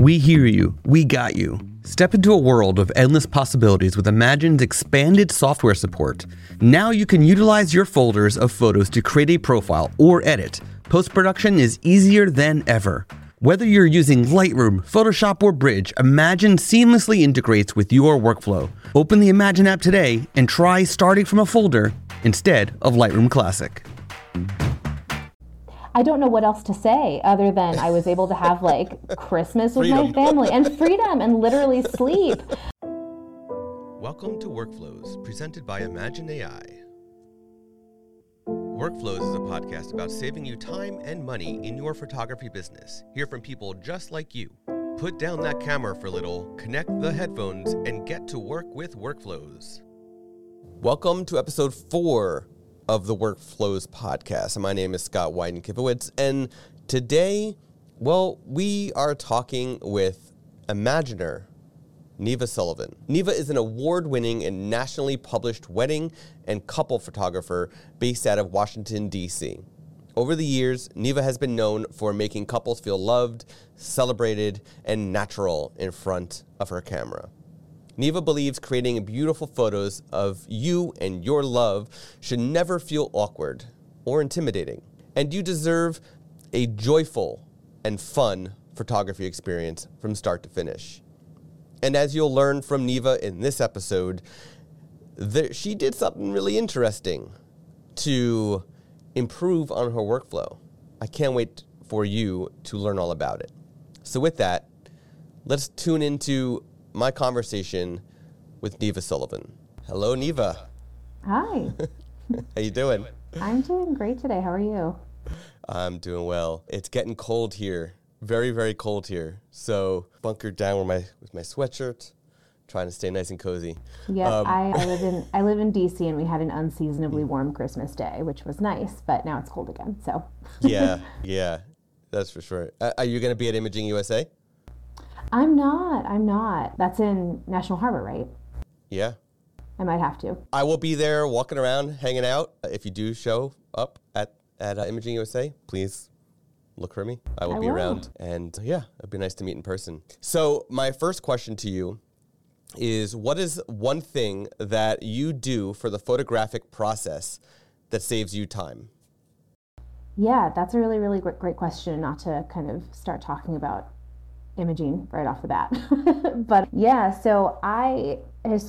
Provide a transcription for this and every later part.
We hear you. We got you. Step into a world of endless possibilities with Imagine's expanded software support. Now you can utilize your folders of photos to create a profile or edit. Post-production is easier than ever. Whether you're using Lightroom, Photoshop, or Bridge, Imagine seamlessly integrates with your workflow. Open the Imagine app today and try starting from a folder instead of Lightroom Classic. I don't know what else to say other than I was able to have Christmas with my family and freedom and literally sleep. Welcome to Workflows, presented by Imagine AI. Workflows is a podcast about saving you time and money in your photography business. Hear from people just like you. Put down that camera for a little, connect the headphones, and get to work with Workflows. Welcome to episode 4 of the Workflows podcast. My name is Scott Wyden-Kivowitz, and today, we are talking with Imaginer Neva Sullivan. Neva is an award-winning and nationally published wedding and couple photographer based out of Washington, D.C. Over the years, Neva has been known for making couples feel loved, celebrated, and natural in front of her camera. Neva believes creating beautiful photos of you and your love should never feel awkward or intimidating. And you deserve a joyful and fun photography experience from start to finish. And as you'll learn from Neva in this episode, she did something really interesting to improve on her workflow. I can't wait for you to learn all about it. So with that, let's tune into my conversation with Neva Sullivan. Hello, Neva. Hi. How you doing? I'm doing great today. How are you? I'm doing well. It's getting cold here. Very, very cold here. So bunkered down with my sweatshirt, trying to stay nice and cozy. Yeah, I live in DC, and we had an unseasonably warm Christmas day, which was nice, but now it's cold again. So yeah, that's for sure. Are you going to be at Imaging USA? I'm not. That's in National Harbor, right? Yeah. I might have to. I will be there walking around, hanging out. If you do show up at Imaging USA, please look for me. I will be around. And yeah, it'd be nice to meet in person. So my first question to you is, what is one thing that you do for the photographic process that saves you time? Yeah, that's a really, really great question, not to kind of start talking about imaging right off the bat. But yeah, so I've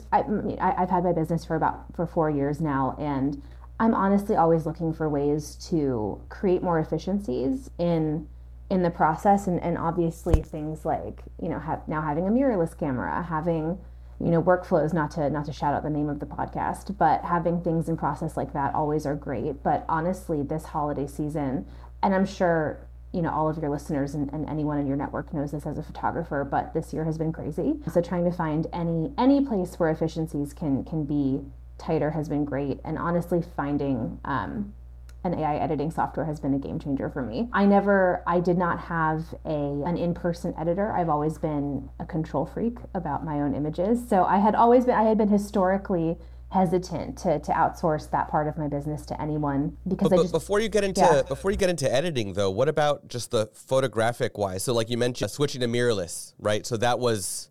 had my business for 4 years now, and I'm honestly always looking for ways to create more efficiencies in the process, and obviously things like, now having a mirrorless camera, having, workflows, not to shout out the name of the podcast, but having things in process like that always are great. But honestly, this holiday season, and I'm sure all of your listeners and anyone in your network knows this as a photographer, but this year has been crazy. So trying to find any place where efficiencies can be tighter has been great. And honestly, finding an AI editing software has been a game changer for me. I did not have an in-person editor. I've always been a control freak about my own images. So I had been historically hesitant to outsource that part of my business to anyone, because before you get into editing though, what about just the photographic wise? So like you mentioned, switching to mirrorless, right? So that's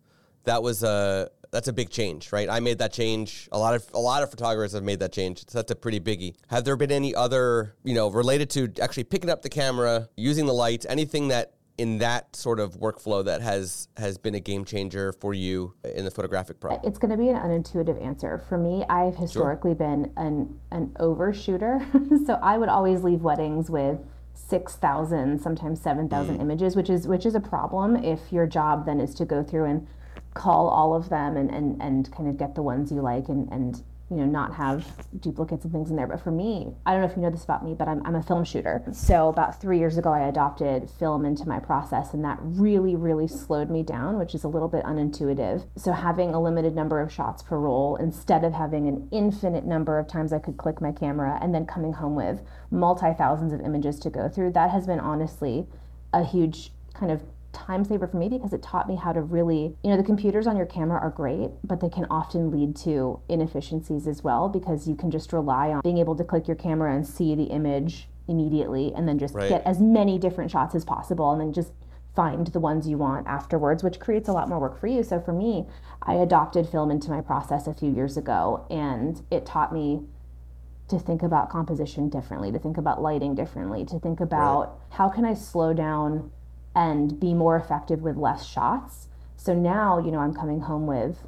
a big change, right? I made that change. A lot of photographers have made that change. So that's a pretty biggie. Have there been any other, related to actually picking up the camera, using the lights, anything that in that sort of workflow that has been a game changer for you in the photographic process? It's going to be an unintuitive answer. For me, I've historically been an overshooter. So I would always leave weddings with 6,000, sometimes 7,000 images, which is a problem if your job then is to go through and call all of them and kind of get the ones you like and not have duplicates and things in there. But for me, I don't know if you know this about me, but I'm a film shooter. So about 3 years ago, I adopted film into my process, and that really, really slowed me down, which is a little bit unintuitive. So having a limited number of shots per roll, instead of having an infinite number of times I could click my camera and then coming home with multi-thousands of images to go through, that has been honestly a huge kind of time saver for me, because it taught me how to really, the computers on your camera are great, but they can often lead to inefficiencies as well, because you can just rely on being able to click your camera and see the image immediately and then just get as many different shots as possible and then just find the ones you want afterwards, which creates a lot more work for you. So for me, I adopted film into my process a few years ago, and it taught me to think about composition differently, to think about lighting differently, to think about how can I slow down and be more effective with less shots. So now, I'm coming home with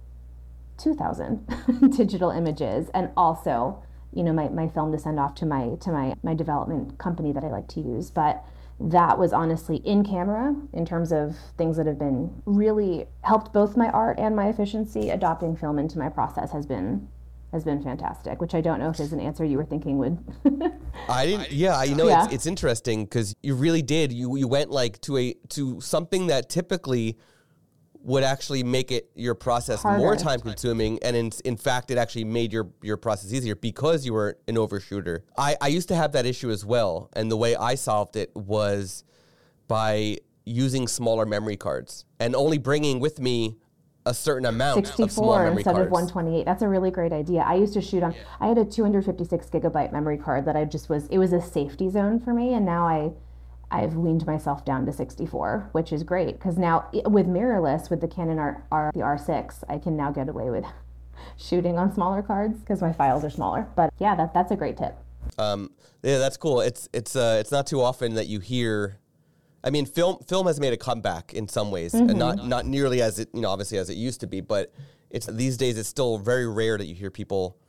2,000 digital images, and also, my film to send off to my development company that I like to use. But that was honestly in camera in terms of things that have been really helped both my art and my efficiency. Adopting film into my process has been fantastic, which I don't know if is an answer you were thinking would. I didn't. Yeah, Yeah. It's interesting because you really did. You went like to something that typically would actually make your process Harder. more time consuming, and in fact it actually made your process easier because you were an overshooter. I used to have that issue as well, and the way I solved it was by using smaller memory cards and only bringing with me a certain amount of small 64 memory instead cards. of 128. That's a really great idea. I used to shoot on, I had a 256 gigabyte memory card that it was a safety zone for me. And now I've weaned myself down to 64, which is great. Because now with mirrorless, with the Canon the R6, I can now get away with shooting on smaller cards because my files are smaller. But yeah, that's a great tip. Yeah, that's cool. It's not too often that you hear. I mean, film has made a comeback in some ways, and not nearly as it obviously as it used to be. But these days it's still very rare that you hear people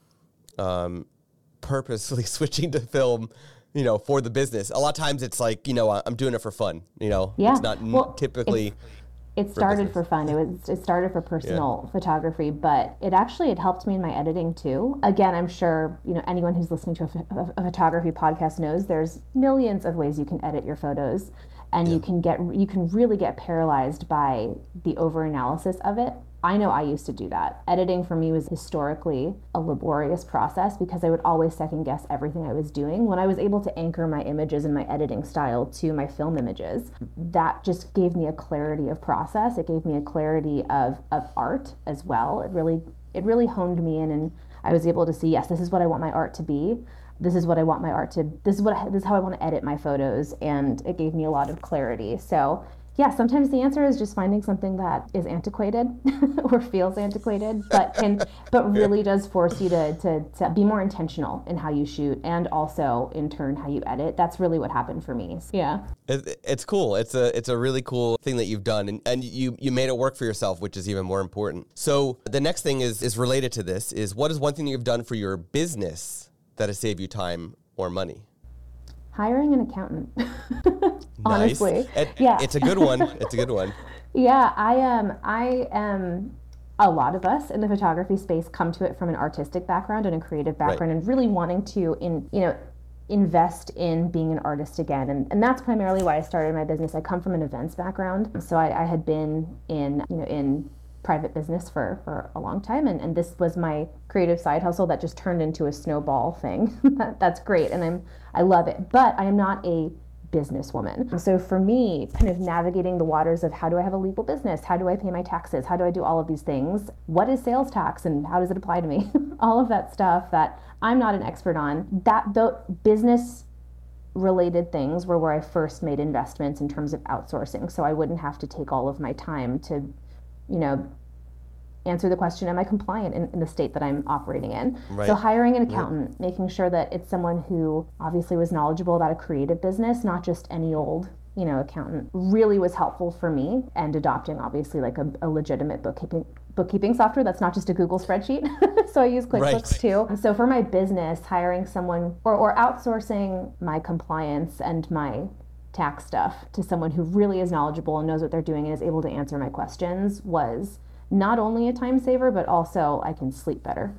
purposely switching to film, for the business. A lot of times it's like, I'm doing it for fun. Yeah. It's not typically. It started for fun. It started for personal photography, but it helped me in my editing too. Again, I'm sure anyone who's listening to a photography podcast knows there's millions of ways you can edit your photos, and you can really get paralyzed by the over-analysis of it. I know I used to do that. Editing for me was historically a laborious process because I would always second guess everything I was doing. When I was able to anchor my images and my editing style to my film images, that just gave me a clarity of process. It gave me a clarity of art as well. It really honed me in, and I was able to see, yes, this is what I want my art to be. This is what I want my art to, this is how I want to edit my photos. And it gave me a lot of clarity. So yeah, sometimes the answer is just finding something that is antiquated or feels antiquated, but really does force you to be more intentional in how you shoot, and also in turn how you edit. That's really what happened for me. Yeah, it's cool. It's a really cool thing that you've done, and you made it work for yourself, which is even more important. So the next thing is related to this. Is what is one thing that you've done for your business that has saved you time or money? Hiring an accountant. Nice. Honestly. Yeah. It's a good one. It's a good one. Yeah, I am. A lot of us in the photography space come to it from an artistic background and a creative background, and really wanting to invest in being an artist again. And that's primarily why I started my business. I come from an events background. So I had been in private business for a long time, and this was my creative side hustle that just turned into a snowball thing. That's great, and I love it, but I am not a businesswoman. So for me, kind of navigating the waters of how do I have a legal business, how do I pay my taxes, how do I do all of these things, what is sales tax and how does it apply to me, all of that stuff that I'm not an expert on, that the business related things were where I first made investments in terms of outsourcing, so I wouldn't have to take all of my time to answer the question, am I compliant in the state that I'm operating in? Right. So hiring an accountant, making sure that it's someone who obviously was knowledgeable about a creative business, not just any old, accountant, really was helpful for me. And adopting obviously like a legitimate bookkeeping software that's not just a Google spreadsheet. So I use QuickBooks too. So for my business, hiring someone or outsourcing my compliance and my tax stuff to someone who really is knowledgeable and knows what they're doing and is able to answer my questions was not only a time saver, but also I can sleep better.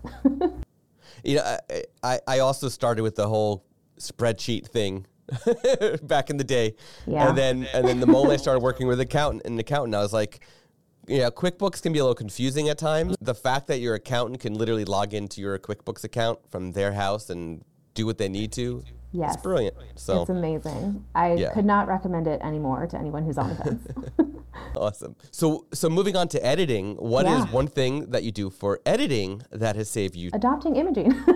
I also started with the whole spreadsheet thing back in the day. Yeah. And then the moment I started working with an accountant, I was like, QuickBooks can be a little confusing at times. The fact that your accountant can literally log into your QuickBooks account from their house and do what they need to. Yes. It's brilliant. So it's amazing. I could not recommend it anymore to anyone who's on the fence. Awesome. So moving on to editing, what is one thing that you do for editing that has saved you? Adopting imaging.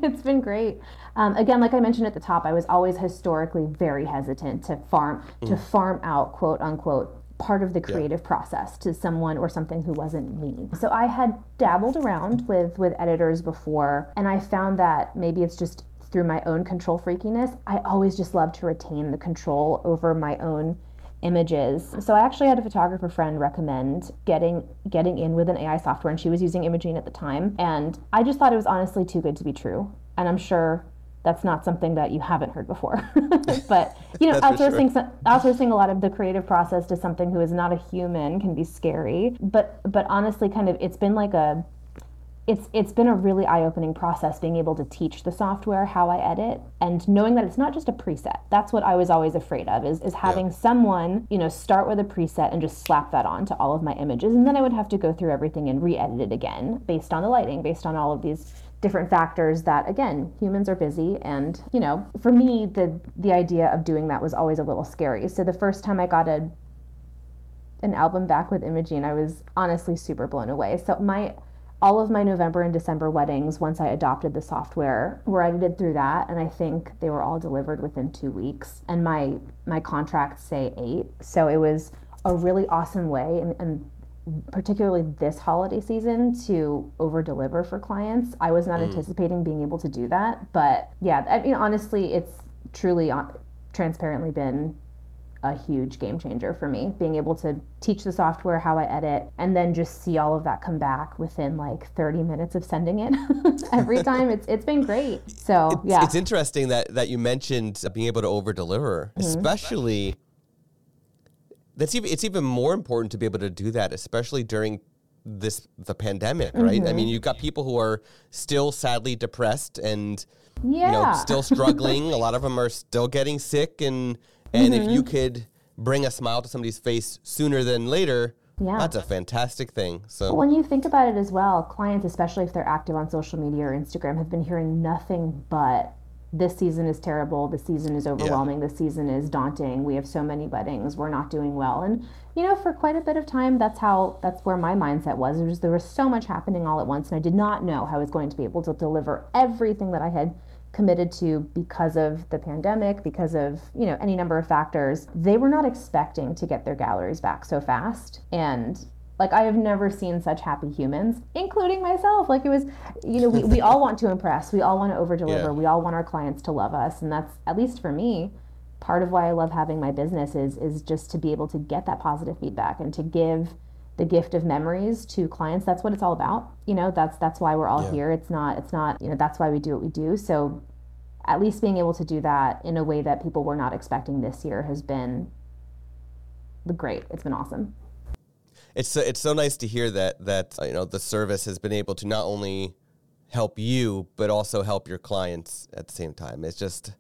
It's been great. Again, like I mentioned at the top, I was always historically very hesitant to farm out, quote unquote, part of the creative process to someone or something who wasn't me. So I had dabbled around with editors before, and I found that maybe it's just through my own control freakiness, I always just love to retain the control over my own images. So I actually had a photographer friend recommend getting in with an AI software, and she was using Imagine at the time, and I just thought it was honestly too good to be true. And I'm sure that's not something that you haven't heard before. But outsourcing a lot of the creative process to something who is not a human can be scary. But honestly, kind of it's been like it's been a really eye-opening process being able to teach the software how I edit and knowing that it's not just a preset. That's what I was always afraid of is having someone, start with a preset and just slap that on to all of my images. And then I would have to go through everything and re-edit it again based on the lighting, based on all of these different factors that, again, humans are busy. And, for me, the idea of doing that was always a little scary. So the first time I got an album back with Imagine, I was honestly super blown away. So all of my November and December weddings, once I adopted the software, were edited through that, and I think they were all delivered within 2 weeks. And my contracts say 8, so it was a really awesome way, and particularly this holiday season, to over deliver for clients. I was not anticipating being able to do that, but yeah, I mean, honestly, it's truly transparently been a huge game changer for me, being able to teach the software how I edit and then just see all of that come back within like 30 minutes of sending it every time. It's been great. So it's interesting that you mentioned being able to over deliver, especially it's even more important to be able to do that, especially during the pandemic, right? I mean, you've got people who are still sadly depressed and still struggling. A lot of them are still getting sick, and if you could bring a smile to somebody's face sooner than later, that's a fantastic thing. So when you think about it as well, clients, especially if they're active on social media or Instagram, have been hearing nothing but this season is terrible, this season is overwhelming, this season is daunting, we have so many weddings, we're not doing well. And for quite a bit of time, that's where my mindset was. There was so much happening all at once, and I did not know how I was going to be able to deliver everything that I had committed to because of the pandemic, because of any number of factors. They were not expecting to get their galleries back so fast, and I have never seen such happy humans, including myself. It was, we all want to impress, we all want to over deliver, we all want our clients to love us, and that's, at least for me, part of why I love having my business is just to be able to get that positive feedback and to give the gift of memories to clients. That's what it's all about. That's why we're all here. It's not, that's why we do what we do. So at least being able to do that in a way that people were not expecting this year has been great. It's been awesome. It's so nice to hear that the service has been able to not only help you, but also help your clients at the same time. It's just,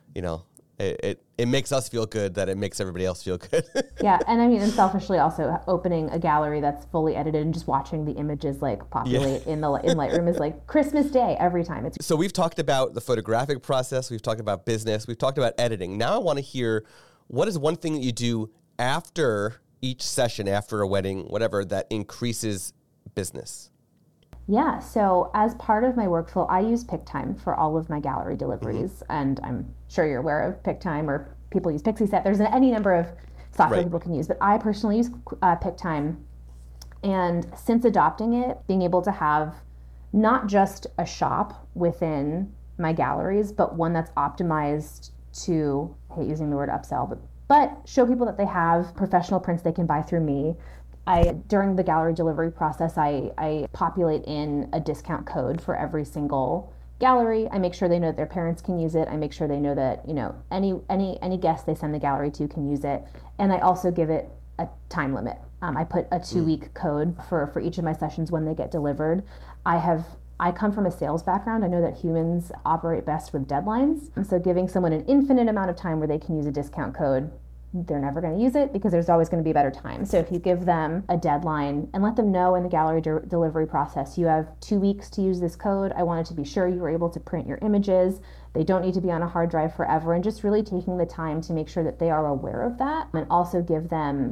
it makes us feel good that it makes everybody else feel good. Yeah, and I mean, and selfishly also opening a gallery that's fully edited and just watching the images populate in Lightroom is like Christmas Day every time. So we've talked about the photographic process, we've talked about business, we've talked about editing. Now I want to hear, what is one thing that you do after each session, after a wedding, whatever, that increases business? Yeah, so as part of my workflow, I use PicTime for all of my gallery deliveries, and I'm sure you're aware of PicTime, or people use Pixieset. There's any number of software people can use, but I personally use PicTime. And since adopting it, being able to have not just a shop within my galleries, but one that's optimized to, I hate using the word upsell, but show people that they have professional prints they can buy through me. During the gallery delivery process, I populate in a discount code for every single gallery. I make sure they know that their parents can use it. I make sure they know that any guest they send the gallery to can use it. And I also give it a time limit. I put a 2-week code for each of my sessions when they get delivered. I come from a sales background. I know that humans operate best with deadlines. So giving someone an infinite amount of time where they can use a discount code, they're never going to use it because there's always going to be a better time. So if you give them a deadline and let them know in the gallery delivery process, you have 2 weeks to use this code. I wanted to be sure you were able to print your images. They don't need to be on a hard drive forever, and just really taking the time to make sure that they are aware of that, and also give them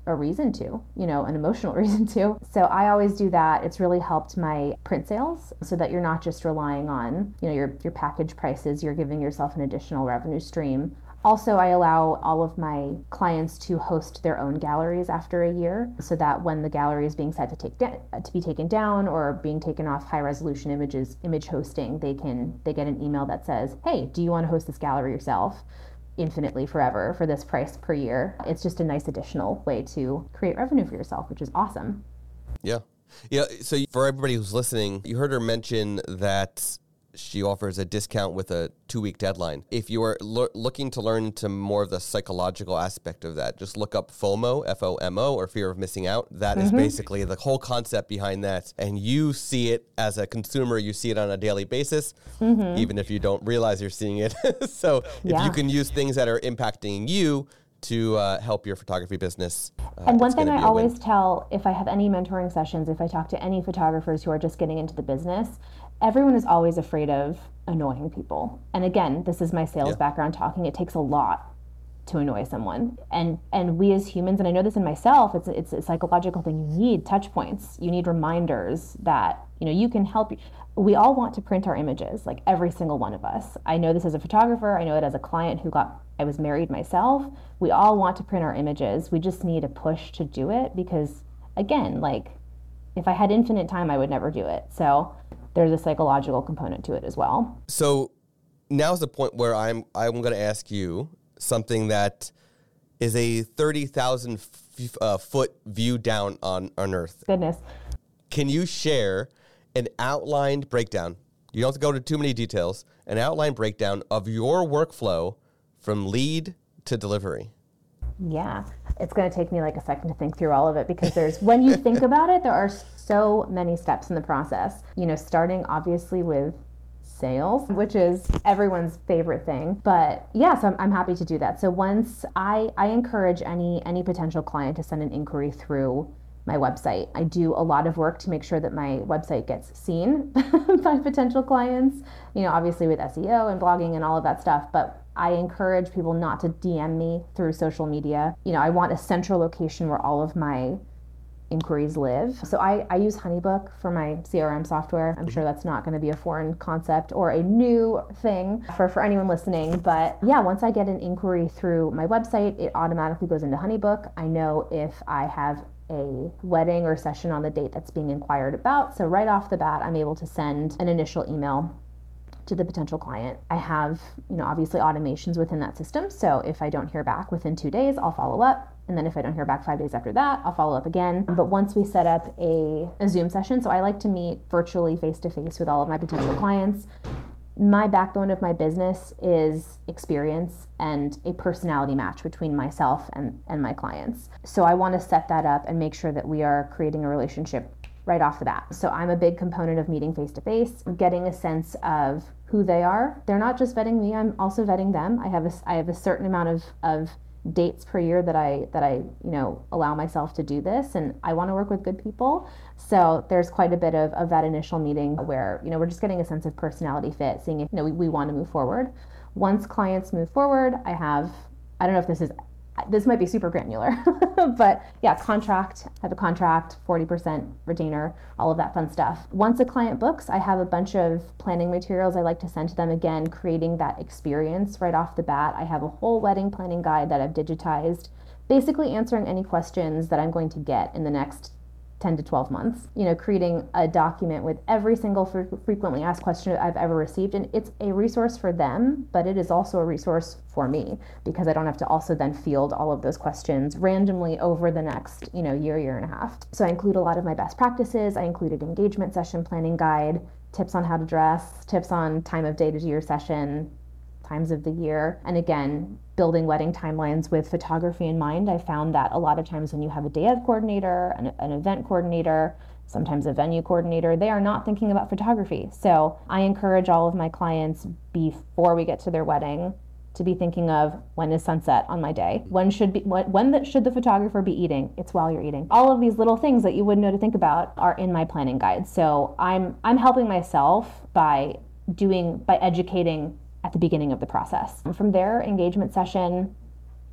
a reason to, an emotional reason to. So I always do that. It's really helped my print sales so that you're not just relying on, your package prices, you're giving yourself an additional revenue stream. Also, I allow all of my clients to host their own galleries after a year so that when the gallery is being set to be taken down or being taken off high resolution image hosting, they get an email that says, hey, do you want to host this gallery yourself infinitely forever for this price per year? It's just a nice additional way to create revenue for yourself, which is awesome. Yeah. Yeah. So for everybody who's listening, you heard her mention that she offers a discount with a 2-week deadline. If you are looking to learn to more of the psychological aspect of that, just look up FOMO, F-O-M-O, or fear of missing out. That is basically the whole concept behind that. And you see it as a consumer, you see it on a daily basis, even if you don't realize you're seeing it. So if you can use things that are impacting you to help your photography business. And one thing I always tell, if I have any mentoring sessions, if I talk to any photographers who are just getting into the business, everyone is always afraid of annoying people. And again, this is my sales background talking. It takes a lot to annoy someone. And we as humans, and I know this in myself, it's a psychological thing. You need touch points. You need reminders that, you can help. We all want to print our images, like every single one of us. I know this as a photographer. I know it as a client I was married myself. We all want to print our images. We just need a push to do it because, again, if I had infinite time, I would never do it. So there's a psychological component to it as well. So now's the point where I'm going to ask you something that is a 30,000 foot view down on Earth. Goodness. Can you share an outlined breakdown? You don't have to go into too many details. An outline breakdown of your workflow from lead to delivery. Yeah, it's going to take me a second to think through all of it because when you think about it, there are so many steps in the process. Starting obviously with sales, which is everyone's favorite thing. But yeah, so I'm happy to do that. So once I encourage any potential client to send an inquiry through my website. I do a lot of work to make sure that my website gets seen by potential clients, obviously with SEO and blogging and all of that stuff. But I encourage people not to DM me through social media. I want a central location where all of my inquiries live. So I use HoneyBook for my CRM software. I'm sure that's not going to be a foreign concept or a new thing for anyone listening. But yeah, once I get an inquiry through my website, it automatically goes into HoneyBook. I know if I have a wedding or session on the date that's being inquired about. So right off the bat, I'm able to send an initial email to the potential client. I have, obviously automations within that system. So if I don't hear back within 2 days, I'll follow up. And then if I don't hear back 5 days after that, I'll follow up again. But once we set up a Zoom session, so I like to meet virtually face-to-face with all of my potential clients. My backbone of my business is experience and a personality match between myself and my clients. So I want to set that up and make sure that we are creating a relationship right off the bat. So I'm a big component of meeting face-to-face, getting a sense of who they are. They're not just vetting me, I'm also vetting them. I have a certain amount of dates per year that I allow myself to do this, and I want to work with good people. So there's quite a bit of that initial meeting where we're just getting a sense of personality fit, seeing if we want to move forward. Once clients move forward, I don't know if this might be super granular, but yeah, I have a contract, 40% retainer, all of that fun stuff. Once a client books, I have a bunch of planning materials I like to send to them, again, creating that experience right off the bat. I have a whole wedding planning guide that I've digitized, basically answering any questions that I'm going to get in the next 10 to 12 months, creating a document with every single frequently asked question I've ever received. And it's a resource for them, but it is also a resource for me because I don't have to also then field all of those questions randomly over the next, year and a half. So I include a lot of my best practices. I included engagement session planning guide, tips on how to dress, tips on time of day to do your session, times of the year. And again, building wedding timelines with photography in mind. I found that a lot of times when you have a day of coordinator, an event coordinator, sometimes a venue coordinator, they are not thinking about photography. So I encourage all of my clients before we get to their wedding to be thinking of when is sunset on my day? When should the photographer be eating? It's while you're eating. All of these little things that you wouldn't know to think about are in my planning guide. So I'm helping myself by educating at the beginning of the process. From there, engagement session,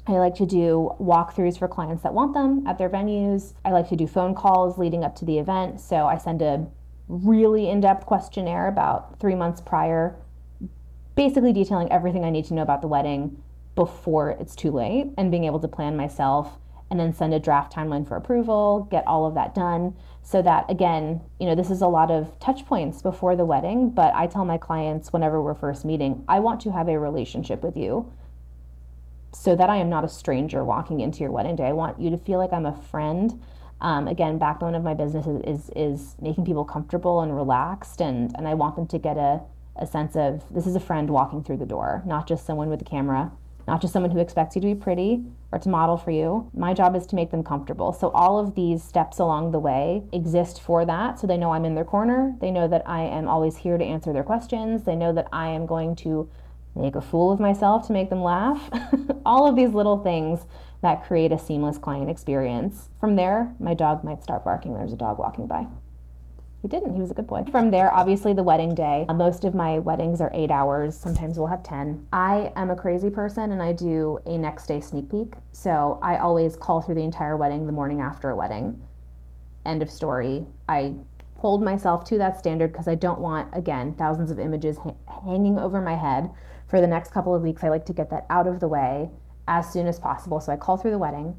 I like to do walkthroughs for clients that want them at their venues. I like to do phone calls leading up to the event. So I send a really in-depth questionnaire about 3 months prior, basically detailing everything I need to know about the wedding before it's too late, and being able to plan myself, and then send a draft timeline for approval, get all of that done, so that, again, this is a lot of touch points before the wedding, but I tell my clients whenever we're first meeting, I want to have a relationship with you so that I am not a stranger walking into your wedding day. I want you to feel like I'm a friend. Again, backbone of my business is making people comfortable and relaxed, and I want them to get a sense of, this is a friend walking through the door, not just someone with a camera, not just someone who expects you to be pretty or to model for you. My job is to make them comfortable. So all of these steps along the way exist for that. So they know I'm in their corner. They know that I am always here to answer their questions. They know that I am going to make a fool of myself to make them laugh. All of these little things that create a seamless client experience. From there, my dog might start barking. There's a dog walking by. He didn't. He was a good boy. From there, obviously, the wedding day. Most of my weddings are 8 hours. Sometimes we'll have 10. I am a crazy person, and I do a next day sneak peek. So I always call through the entire wedding the morning after a wedding. End of story. I hold myself to that standard because I don't want, again, thousands of images hanging over my head for the next couple of weeks. I like to get that out of the way as soon as possible. So I call through the wedding.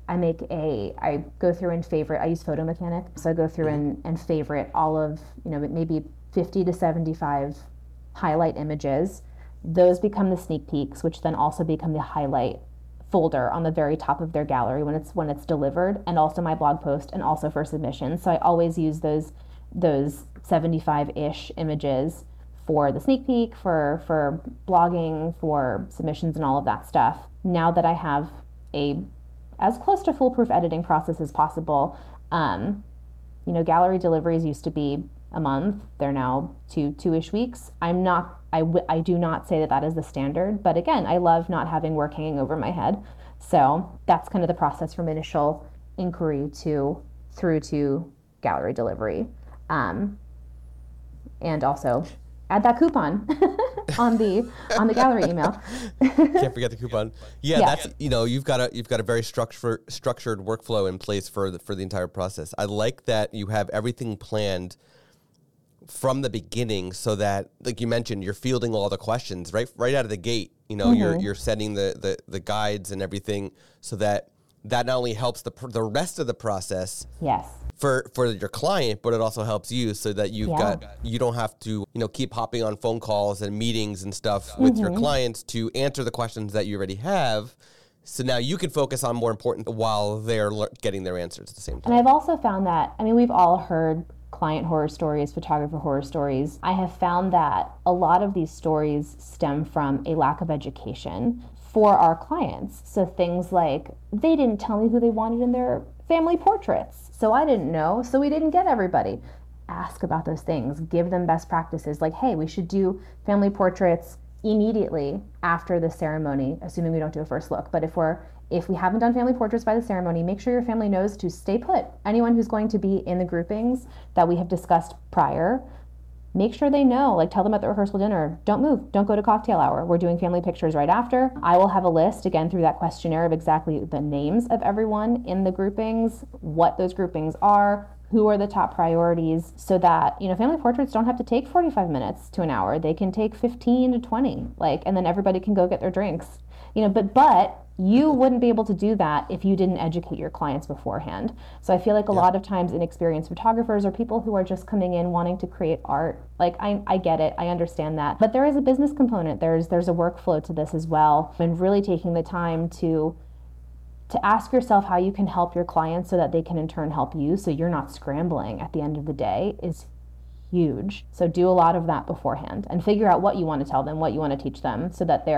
I go through and favorite, I use Photo Mechanic. So I go through and favorite all of, maybe 50 to 75 highlight images. Those become the sneak peeks, which then also become the highlight folder on the very top of their gallery when it's delivered, and also my blog post, and also for submission. So I always use those 75-ish images for the sneak peek, for blogging, for submissions, and all of that stuff. Now that I have a as close to foolproof editing process as possible. Gallery deliveries used to be a month. They're now two-ish weeks. I do not say that is the standard, but again, I love not having work hanging over my head. So that's kind of the process from initial inquiry through to gallery delivery. And also add that coupon on the gallery email. Can't forget the coupon. Yeah, Yeah. that's you've got a very structured workflow in place for the entire process. I like that you have everything planned from the beginning, so that, like you mentioned, you're fielding all the questions right out of the gate. You're setting the guides and everything, so that not only helps the rest of the process. Yes. For your client, but it also helps you, so that you don't have to keep hopping on phone calls and meetings and stuff with your clients to answer the questions that you already have. So now you can focus on more important while they're getting their answers at the same time. And I've also found that, we've all heard client horror stories, photographer horror stories. I have found that a lot of these stories stem from a lack of education for our clients. So things like, they didn't tell me who they wanted in their family portraits, so I didn't know, so we didn't get everybody. Ask about those things. Give them best practices, like, hey, we should do family portraits immediately after the ceremony, assuming we don't do a first look. But if we haven't done family portraits by the ceremony, make sure your family knows to stay put. Anyone who's going to be in the groupings that we have discussed prior, make sure they know, tell them at the rehearsal dinner, don't move, don't go to cocktail hour. We're doing family pictures right after. I will have a list, again, through that questionnaire, of exactly the names of everyone in the groupings, what those groupings are, who are the top priorities, so that, family portraits don't have to take 45 minutes to an hour. They can take 15 to 20, and then everybody can go get their drinks. But you wouldn't be able to do that if you didn't educate your clients beforehand. So I feel like a lot of times inexperienced photographers or people who are just coming in wanting to create art, I get it, I understand that. But there is a business component, there's a workflow to this as well. And really taking the time to ask yourself how you can help your clients so that they can in turn help you, so you're not scrambling at the end of the day, is huge. So do a lot of that beforehand and figure out what you want to tell them, what you want to teach them, so that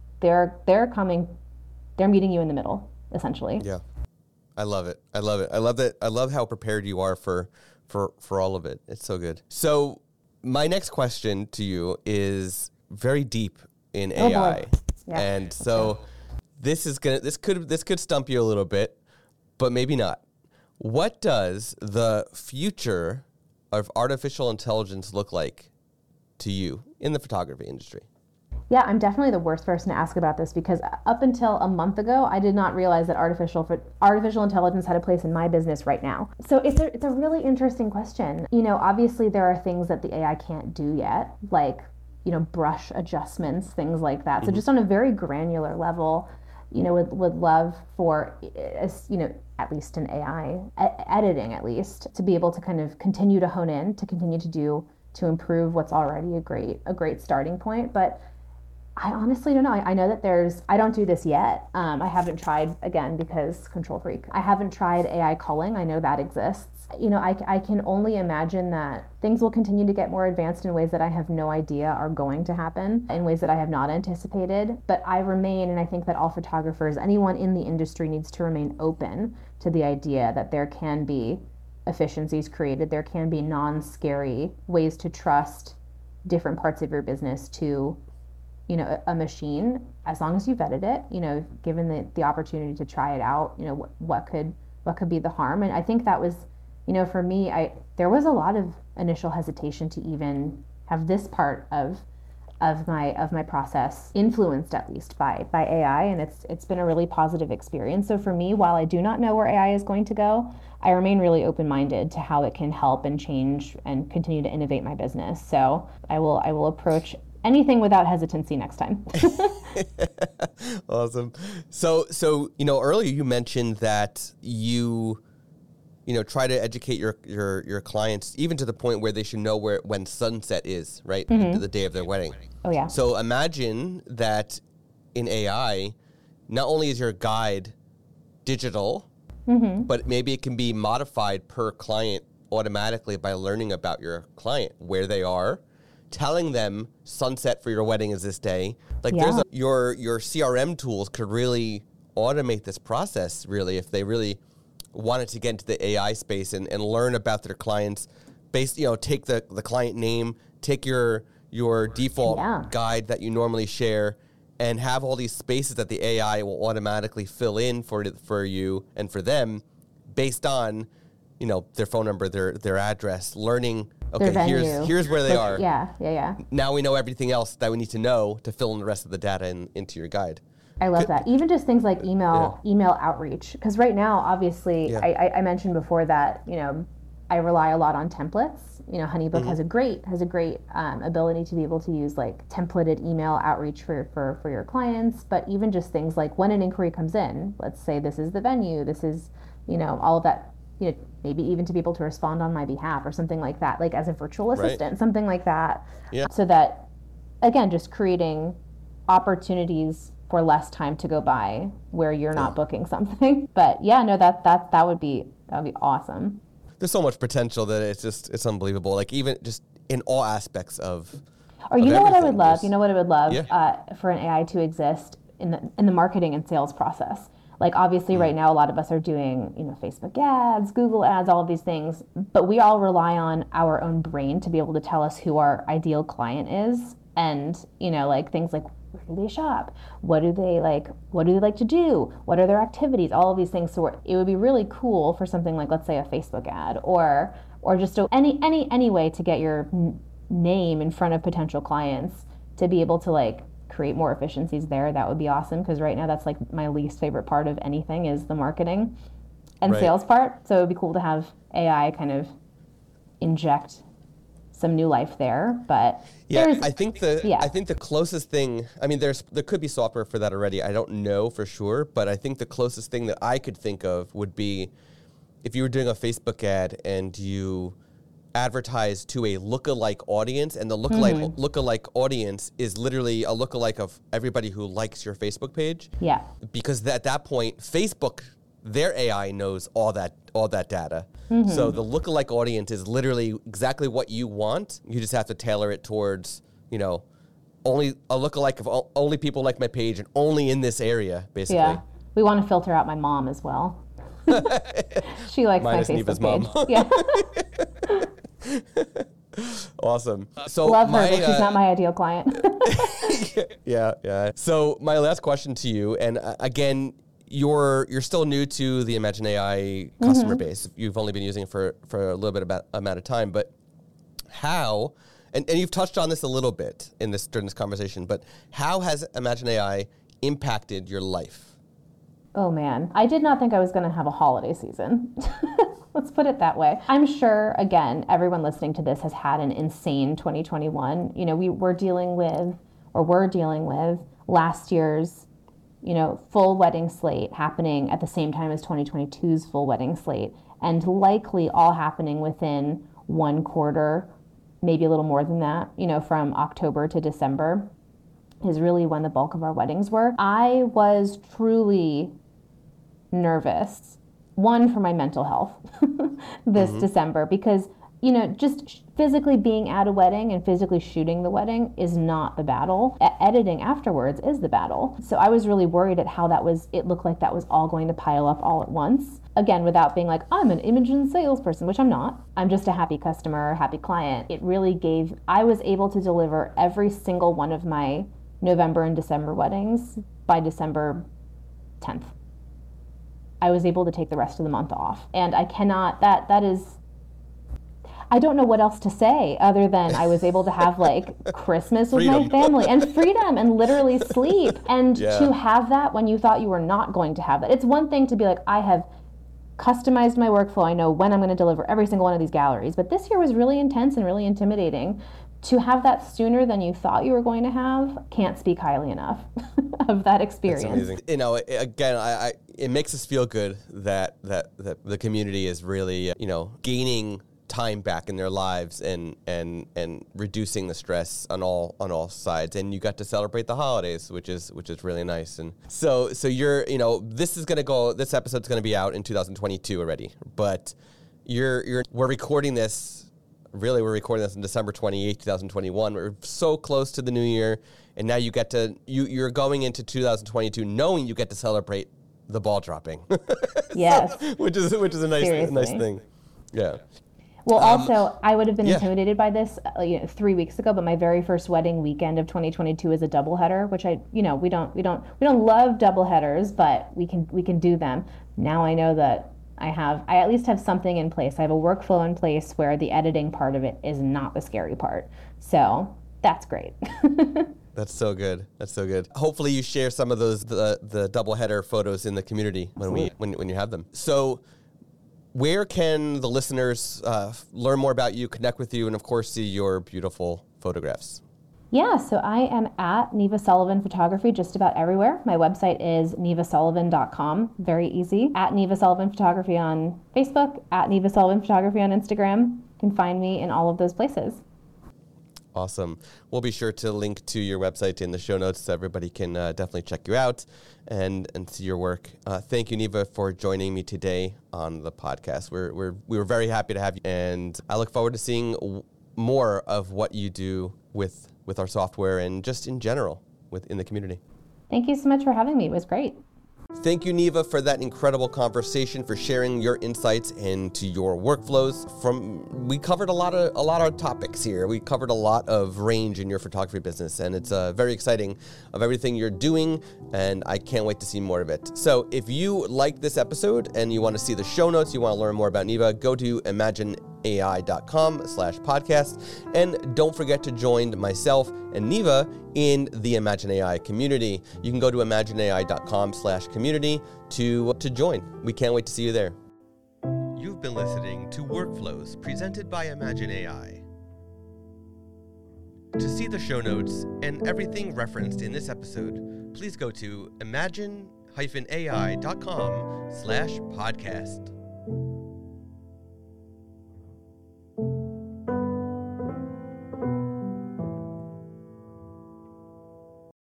they're meeting you in the middle, essentially. Yeah. I love it. I love that. I love how prepared you are for all of it. It's so good. So my next question to you is very deep in AI. Boy. Yeah. And so this could stump you a little bit, but maybe not. What does the future of artificial intelligence look like to you in the photography industry? Yeah, I'm definitely the worst person to ask about this because up until a month ago, I did not realize that artificial intelligence had a place in my business right now. So it's a really interesting question. Obviously there are things that the AI can't do yet, like, brush adjustments, things like that. So just on a very granular level, would love for, at least in AI editing, at least to be able to kind of continue to hone in, to continue to improve what's already a great starting point. But I honestly don't know. I know that I don't do this yet. I haven't tried, again, because control freak. I haven't tried AI culling. I know that exists. I can only imagine that things will continue to get more advanced in ways that I have no idea are going to happen, in ways that I have not anticipated. But I remain, and I think that all photographers, anyone in the industry needs to remain open to the idea that there can be efficiencies created. There can be non-scary ways to trust different parts of your business to a machine, as long as you vetted it, given the opportunity to try it out, what could be the harm. And I think that was, for me, there was a lot of initial hesitation to even have this part of my process influenced, at least by AI, and it's been a really positive experience. So for me, while I do not know where AI is going to go, I remain really open-minded to how it can help and change and continue to innovate my business. So I will approach anything without hesitancy next time. Awesome. So earlier you mentioned that you try to educate your clients even to the point where they should know when sunset is, right? The day of their wedding. Oh yeah. So imagine that in AI, not only is your guide digital, but maybe it can be modified per client automatically by learning about your client, where they are, telling them sunset for your wedding is this day. Like your CRM tools could really automate this process, really, if they really wanted to get into the AI space and learn about their clients based, take the client name, take your default guide that you normally share, and have all these spaces that the AI will automatically fill in for you and for them based on, their phone number, their address, learning, okay, here's where they are. Yeah. Now we know everything else that we need to know to fill in the rest of the data into your guide. I love that. Even just things like email outreach. Because right now, obviously, I mentioned before that, I rely a lot on templates. HoneyBook has a great ability to be able to use like templated email outreach for your clients. But even just things like when an inquiry comes in, let's say this is the venue, this is, all of that, maybe even to be able to respond on my behalf or something like that, like as a virtual assistant, something like that. Yeah. So that, again, just creating opportunities for less time to go by where you're not booking something. But that would be awesome. There's so much potential that it's unbelievable. Like even just in all aspects of. Or you know what I would love? You know what I would love for an AI to exist in the marketing and sales process. Like obviously right now a lot of us are doing, Facebook ads, Google ads, all of these things, but we all rely on our own brain to be able to tell us who our ideal client is. And, like things like, where do they shop? What do they like to do? What are their activities? All of these things. So it would be really cool for something like, let's say, a Facebook ad or just any way to get your name in front of potential clients to be able to like create more efficiencies there. That would be awesome, because right now that's like my least favorite part of anything is the marketing and sales part. So it would be cool to have AI kind of inject some new life there. But I think the closest thing, I mean, there could be software for that already. I don't know for sure, but I think the closest thing that I could think of would be if you were doing a Facebook ad and you advertise to a lookalike audience, and the lookalike audience is literally a lookalike of everybody who likes your Facebook page. Yeah. Because at that point, Facebook, their AI knows all that data. So the lookalike audience is literally exactly what you want. You just have to tailor it towards, only a lookalike of only people like my page and only in this area, basically. Yeah. We want to filter out my mom as well. She likes Minus my Facebook Neva's page. Mom. Yeah. Awesome. So love her, but she's not my ideal client. Yeah. So my last question to you, and again, you're still new to the Imagine AI customer base. You've only been using it for a little bit amount of time, but how And you've touched on this a little bit during this conversation, but how has Imagine AI impacted your life? Oh man, I did not think I was going to have a holiday season. Let's put it that way. I'm sure, again, everyone listening to this has had an insane 2021. You know, we're dealing with last year's, full wedding slate happening at the same time as 2022's full wedding slate, and likely all happening within one quarter, maybe a little more than that, from October to December is really when the bulk of our weddings were. I was truly nervous, one, for my mental health this December, because, just physically being at a wedding and physically shooting the wedding is not the battle. Editing afterwards is the battle. So I was really worried at how it looked like that was all going to pile up all at once. Again, without being like, I'm an Imogen salesperson, which I'm not. I'm just a happy customer, happy client. I was able to deliver every single one of my November and December weddings by December 10th. I was able to take the rest of the month off. And I cannot, I don't know what else to say other than I was able to have Christmas with my family and freedom and literally sleep. And to have that when you thought you were not going to have that. It's one thing to be like, I have customized my workflow. I know when I'm going to deliver every single one of these galleries. But this year was really intense and really intimidating. To have that sooner than you thought you were going to have, can't speak highly enough of that experience. That's amazing. Again, it makes us feel good that the community is really, gaining time back in their lives and reducing the stress on all sides. And you got to celebrate the holidays, which is really nice. And so you're, this episode's going to be out in 2022 already, but we're recording this. Really, we're recording this on December 28th, 2021. We're so close to the new year, and now you're going into 2022 knowing you get to celebrate the ball dropping. Yes. which is a nice thing. Yeah. Well, also, I would have been intimidated by this 3 weeks ago, but my very first wedding weekend of 2022 is a doubleheader, which we don't love doubleheaders, but we can do them. Now I know that I at least have something in place. I have a workflow in place where the editing part of it is not the scary part. So that's great. That's so good. Hopefully you share some of those the doubleheader photos in the community when you have them. So where can the listeners learn more about you, connect with you, and of course see your beautiful photographs? Yeah, so I am at Neva Sullivan Photography just about everywhere. My website is nevasullivan.com. Very easy. At Neva Sullivan Photography on Facebook, at Neva Sullivan Photography on Instagram. You can find me in all of those places. Awesome. We'll be sure to link to your website in the show notes so everybody can definitely check you out and see your work. Thank you, Neva, for joining me today on the podcast. We were very happy to have you, and I look forward to seeing more of what you do with our software and just in general in the community. Thank you so much for having me. It was great. Thank you, Neva, for that incredible conversation, for sharing your insights into your workflows. We covered a lot of topics here. We covered a lot of range in your photography business, and it's very exciting of everything you're doing, and I can't wait to see more of it. So if you like this episode and you want to see the show notes, you want to learn more about Neva, go to imagineai.com/podcast, and don't forget to join myself and Neva in the Imagine AI community. You can go to imagineai.com/community to join. We can't wait to see you there. You've been listening to Workflows presented by Imagine AI. To see the show notes and everything referenced in this episode, please go to imagine-ai.com/podcast.